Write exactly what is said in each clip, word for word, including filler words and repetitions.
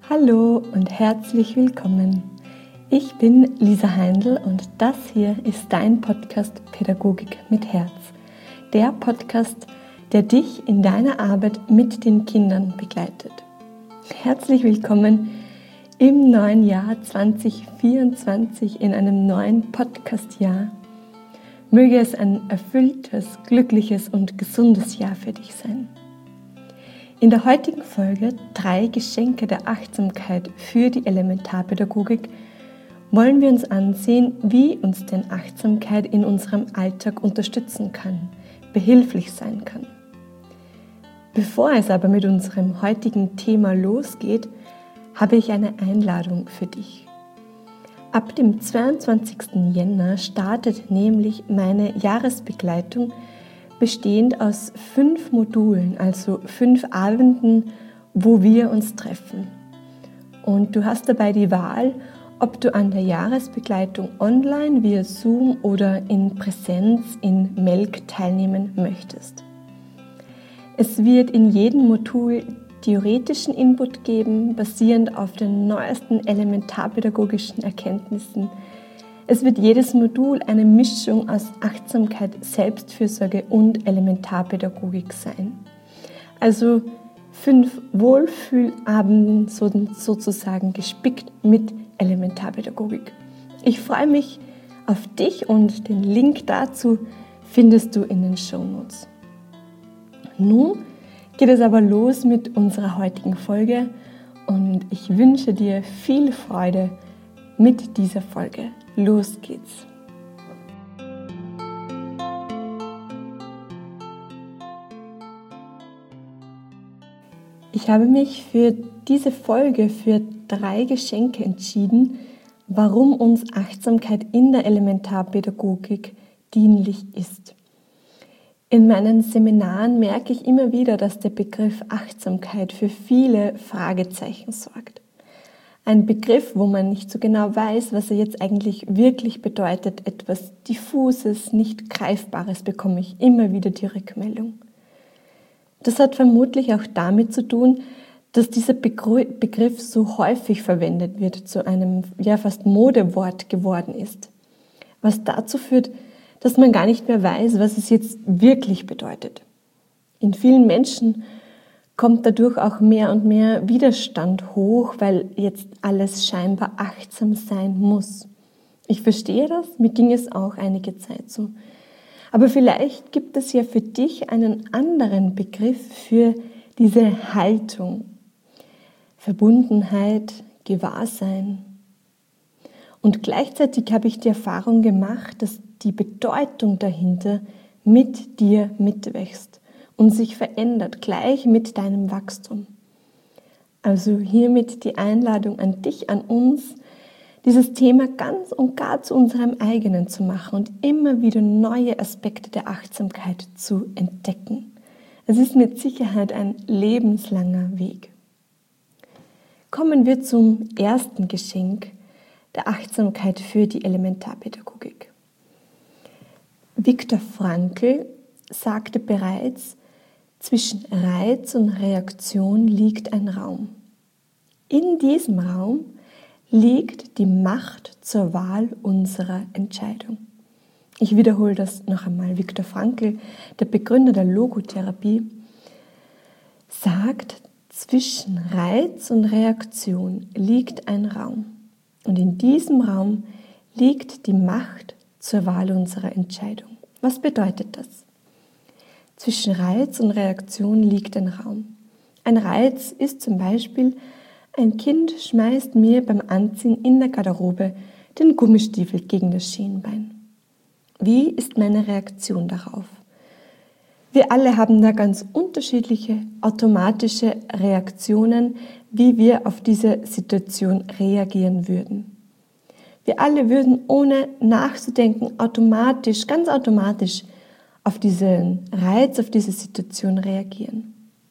Hallo und herzlich willkommen. Ich bin Lisa Heindl und das hier ist dein Podcast Pädagogik mit Herz. Der Podcast, der dich in deiner Arbeit mit den Kindern begleitet. Herzlich willkommen im neuen Jahr zwanzig vierundzwanzig, in einem neuen Podcast-Jahr. Möge es ein erfülltes, glückliches und gesundes Jahr für dich sein. In der heutigen Folge drei Geschenke der Achtsamkeit für die Elementarpädagogik wollen wir uns ansehen, wie uns denn Achtsamkeit in unserem Alltag unterstützen kann, behilflich sein kann. Bevor es aber mit unserem heutigen Thema losgeht, habe ich eine Einladung für dich. Ab dem zweiundzwanzigsten Jänner startet nämlich meine Jahresbegleitung, bestehend aus fünf Modulen, also fünf Abenden, wo wir uns treffen. Und du hast dabei die Wahl, ob du an der Jahresbegleitung online via Zoom oder in Präsenz in Melk teilnehmen möchtest. Es wird in jedem Modul theoretischen Input geben, basierend auf den neuesten elementarpädagogischen Erkenntnissen. Es wird jedes Modul eine Mischung aus Achtsamkeit, Selbstfürsorge und Elementarpädagogik sein. Also fünf Wohlfühlabenden sozusagen gespickt mit Elementarpädagogik. Ich freue mich auf dich und den Link dazu findest du in den Shownotes. Nun geht es aber los mit unserer heutigen Folge und ich wünsche dir viel Freude mit dieser Folge. Los geht's! Ich habe mich für diese Folge für drei Geschenke entschieden, warum uns Achtsamkeit in der Elementarpädagogik dienlich ist. In meinen Seminaren merke ich immer wieder, dass der Begriff Achtsamkeit für viele Fragezeichen sorgt. Ein Begriff, wo man nicht so genau weiß, was er jetzt eigentlich wirklich bedeutet, etwas Diffuses, nicht Greifbares, bekomme ich immer wieder die Rückmeldung. Das hat vermutlich auch damit zu tun, dass dieser Begriff so häufig verwendet wird, zu einem ja fast Modewort geworden ist, was dazu führt, dass man gar nicht mehr weiß, was es jetzt wirklich bedeutet. In vielen Menschen kommt dadurch auch mehr und mehr Widerstand hoch, weil jetzt alles scheinbar achtsam sein muss. Ich verstehe das, mir ging es auch einige Zeit so. Aber vielleicht gibt es ja für dich einen anderen Begriff für diese Haltung. Verbundenheit, Gewahrsein. Und gleichzeitig habe ich die Erfahrung gemacht, dass die Bedeutung dahinter mit dir mitwächst und sich verändert, gleich mit deinem Wachstum. Also hiermit die Einladung an dich, an uns, dieses Thema ganz und gar zu unserem eigenen zu machen und immer wieder neue Aspekte der Achtsamkeit zu entdecken. Es ist mit Sicherheit ein lebenslanger Weg. Kommen wir zum ersten Geschenk der Achtsamkeit für die Elementarpädagogik. Viktor Frankl sagte bereits, zwischen Reiz und Reaktion liegt ein Raum. In diesem Raum liegt die Macht zur Wahl unserer Entscheidung. Ich wiederhole das noch einmal. Viktor Frankl, der Begründer der Logotherapie, sagt, zwischen Reiz und Reaktion liegt ein Raum. Und in diesem Raum liegt die Macht zur Wahl unserer Entscheidung. Was bedeutet das? Zwischen Reiz und Reaktion liegt ein Raum. Ein Reiz ist zum Beispiel, ein Kind schmeißt mir beim Anziehen in der Garderobe den Gummistiefel gegen das Schienbein. Wie ist meine Reaktion darauf? Wir alle haben da ganz unterschiedliche automatische Reaktionen, wie wir auf diese Situation reagieren würden. Wir alle würden ohne nachzudenken automatisch, ganz automatisch auf diesen Reiz, auf diese Situation reagieren.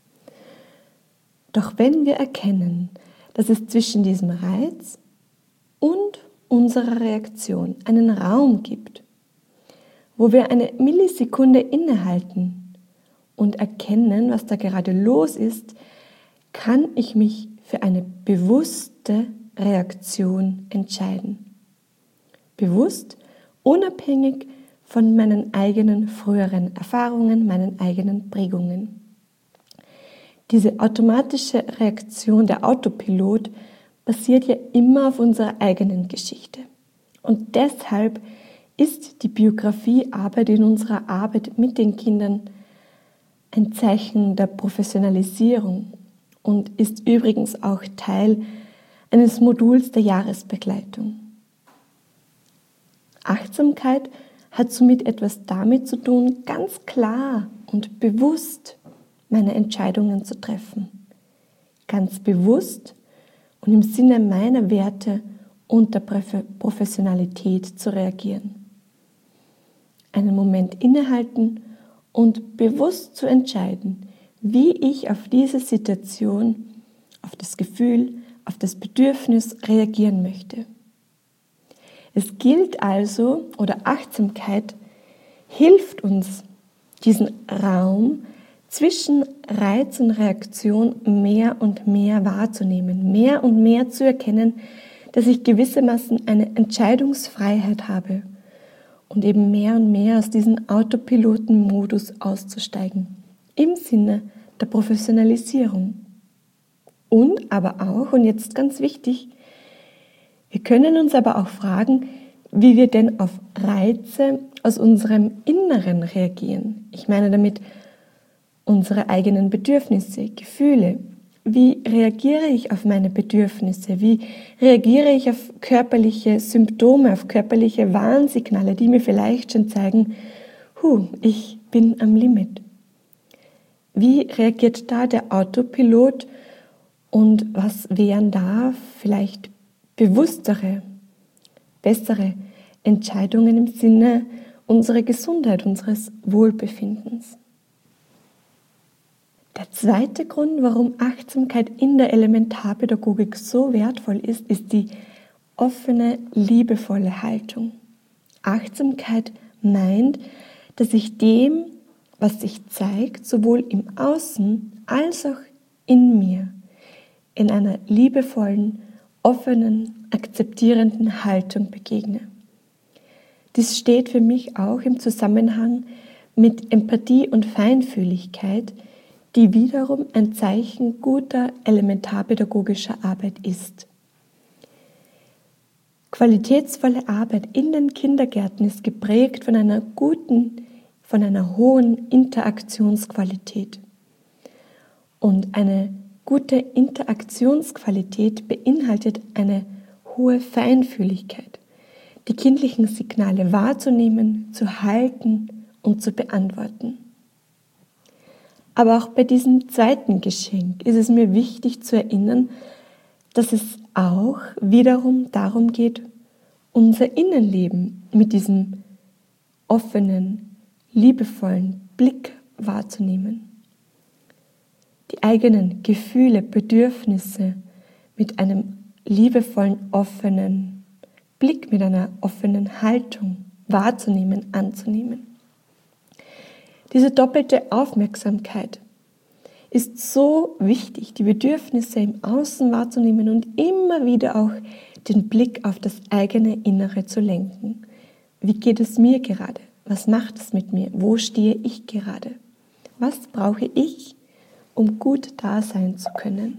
Doch wenn wir erkennen, dass es zwischen diesem Reiz und unserer Reaktion einen Raum gibt, wo wir eine Millisekunde innehalten und erkennen, was da gerade los ist, kann ich mich für eine bewusste Reaktion entscheiden. Bewusst, unabhängig von meinen eigenen früheren Erfahrungen, meinen eigenen Prägungen. Diese automatische Reaktion, der Autopilot, basiert ja immer auf unserer eigenen Geschichte. Und deshalb ist die Biografiearbeit in unserer Arbeit mit den Kindern ein Zeichen der Professionalisierung und ist übrigens auch Teil eines Moduls der Jahresbegleitung. Achtsamkeit hat somit etwas damit zu tun, ganz klar und bewusst meine Entscheidungen zu treffen. Ganz bewusst und im Sinne meiner Werte und der Professionalität zu reagieren. Einen Moment innehalten und bewusst zu entscheiden, wie ich auf diese Situation, auf das Gefühl, auf das Bedürfnis reagieren möchte. Es gilt also, oder Achtsamkeit hilft uns, diesen Raum zwischen Reiz und Reaktion mehr und mehr wahrzunehmen, mehr und mehr zu erkennen, dass ich gewissermaßen eine Entscheidungsfreiheit habe und eben mehr und mehr aus diesem Autopilotenmodus auszusteigen, im Sinne der Professionalisierung. Und aber auch, und jetzt ganz wichtig, wir können uns aber auch fragen, wie wir denn auf Reize aus unserem Inneren reagieren. Ich meine damit unsere eigenen Bedürfnisse, Gefühle. Wie reagiere ich auf meine Bedürfnisse? Wie reagiere ich auf körperliche Symptome, auf körperliche Warnsignale, die mir vielleicht schon zeigen, hu, ich bin am Limit? Wie reagiert da der Autopilot und was wären da vielleicht bewusstere, bessere Entscheidungen im Sinne unserer Gesundheit, unseres Wohlbefindens? Der zweite Grund, warum Achtsamkeit in der Elementarpädagogik so wertvoll ist, ist die offene, liebevolle Haltung. Achtsamkeit meint, dass ich dem, was sich zeigt, sowohl im Außen als auch in mir, in einer liebevollen, offenen, akzeptierenden Haltung begegne. Dies steht für mich auch im Zusammenhang mit Empathie und Feinfühligkeit, die wiederum ein Zeichen guter elementarpädagogischer Arbeit ist. Qualitätsvolle Arbeit in den Kindergärten ist geprägt von einer guten, von einer hohen Interaktionsqualität. Und eine gute Interaktionsqualität beinhaltet eine hohe Feinfühligkeit, die kindlichen Signale wahrzunehmen, zu halten und zu beantworten. Aber auch bei diesem zweiten Geschenk ist es mir wichtig zu erinnern, dass es auch wiederum darum geht, unser Innenleben mit diesem offenen, liebevollen Blick wahrzunehmen. Die eigenen Gefühle, Bedürfnisse mit einem liebevollen, offenen Blick, mit einer offenen Haltung wahrzunehmen, anzunehmen. Diese doppelte Aufmerksamkeit ist so wichtig, die Bedürfnisse im Außen wahrzunehmen und immer wieder auch den Blick auf das eigene Innere zu lenken. Wie geht es mir gerade? Was macht es mit mir? Wo stehe ich gerade? Was brauche ich, um gut da sein zu können?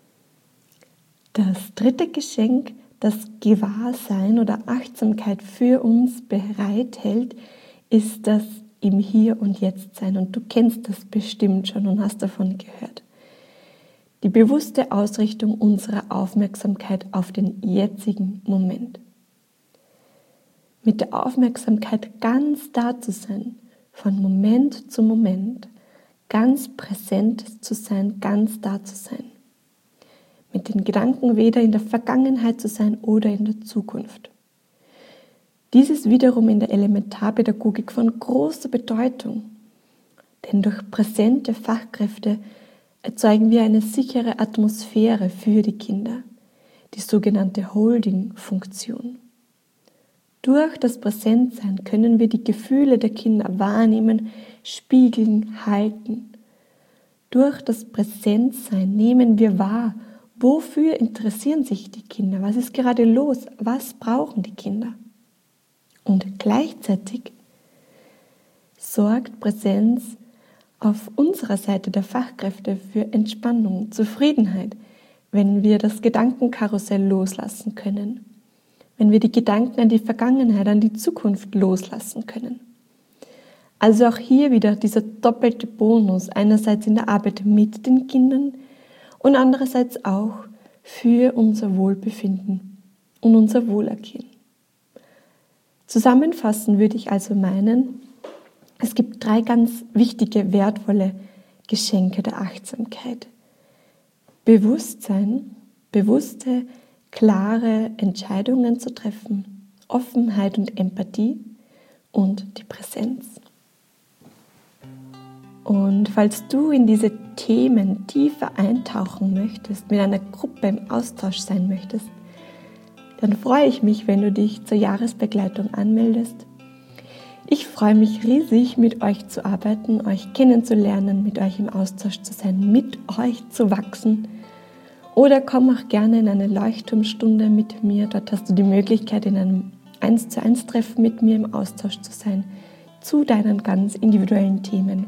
Das dritte Geschenk, das Gewahrsein oder Achtsamkeit für uns bereithält, ist das im Hier und Jetzt sein. Und du kennst das bestimmt schon und hast davon gehört. Die bewusste Ausrichtung unserer Aufmerksamkeit auf den jetzigen Moment. Mit der Aufmerksamkeit ganz da zu sein, von Moment zu Moment, ganz präsent zu sein, ganz da zu sein. Mit den Gedanken weder in der Vergangenheit zu sein oder in der Zukunft. Dies ist wiederum in der Elementarpädagogik von großer Bedeutung, denn durch präsente Fachkräfte erzeugen wir eine sichere Atmosphäre für die Kinder, die sogenannte Holding-Funktion. Durch das Präsentsein können wir die Gefühle der Kinder wahrnehmen, spiegeln, halten. Durch das Präsentsein nehmen wir wahr, Wofür interessieren sich die Kinder? Was ist gerade los? Was brauchen die Kinder? Und gleichzeitig sorgt Präsenz auf unserer Seite der Fachkräfte für Entspannung, Zufriedenheit, wenn wir das Gedankenkarussell loslassen können, wenn wir die Gedanken an die Vergangenheit, an die Zukunft loslassen können. Also auch hier wieder dieser doppelte Bonus, einerseits in der Arbeit mit den Kindern und andererseits auch für unser Wohlbefinden und unser Wohlergehen. Zusammenfassend würde ich also meinen, es gibt drei ganz wichtige, wertvolle Geschenke der Achtsamkeit. Bewusstsein, bewusste, klare Entscheidungen zu treffen, Offenheit und Empathie und die Präsenz. Und falls du in diese Themen tiefer eintauchen möchtest, mit einer Gruppe im Austausch sein möchtest, dann freue ich mich, wenn du dich zur Jahresbegleitung anmeldest. Ich freue mich riesig, mit euch zu arbeiten, euch kennenzulernen, mit euch im Austausch zu sein, mit euch zu wachsen. Oder komm auch gerne in eine Leuchtturmstunde mit mir. Dort hast du die Möglichkeit, in einem eins zu eins Treffen mit mir im Austausch zu sein, zu deinen ganz individuellen Themen.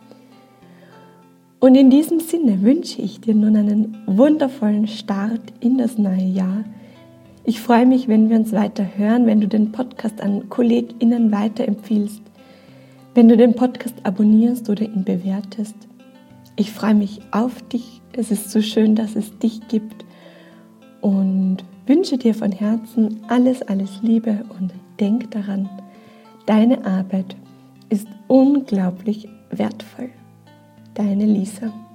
Und in diesem Sinne wünsche ich dir nun einen wundervollen Start in das neue Jahr. Ich freue mich, wenn wir uns weiter hören, wenn du den Podcast an KollegInnen weiterempfiehlst, wenn du den Podcast abonnierst oder ihn bewertest. Ich freue mich auf dich. Es ist so schön, dass es dich gibt und wünsche dir von Herzen alles, alles Liebe und denk daran, deine Arbeit ist unglaublich wertvoll. Deine Lisa.